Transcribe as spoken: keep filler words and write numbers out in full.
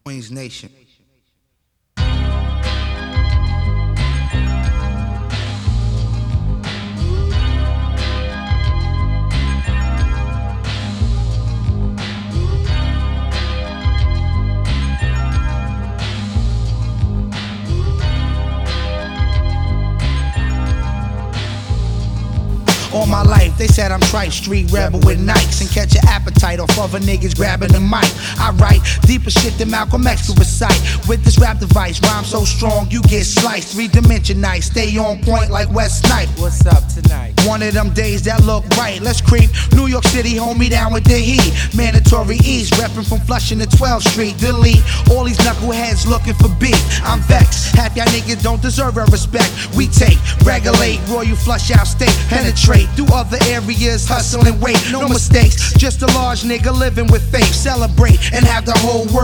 Queens Nation. All my life, they said I'm trite, street rebel with Nikes, and catch your appetite off other niggas grabbing the mic. I write deeper shit than Malcolm X could recite. With this rap device, rhyme so strong you get sliced. Three-dimensionized, stay on point like West Snipe. What's up tonight? One of them days that look right. Let's creep New York City, hold me down with the heat. Mandatory East, reppin' from Flushing to twelfth Street. Delete all these knuckleheads looking for beef. I'm vexed, half y'all niggas don't deserve our respect. We take, regulate, royal flush out state, penetrate through other areas, hustle and wait. No mistakes, just a large nigga living with faith. Celebrate and have the whole world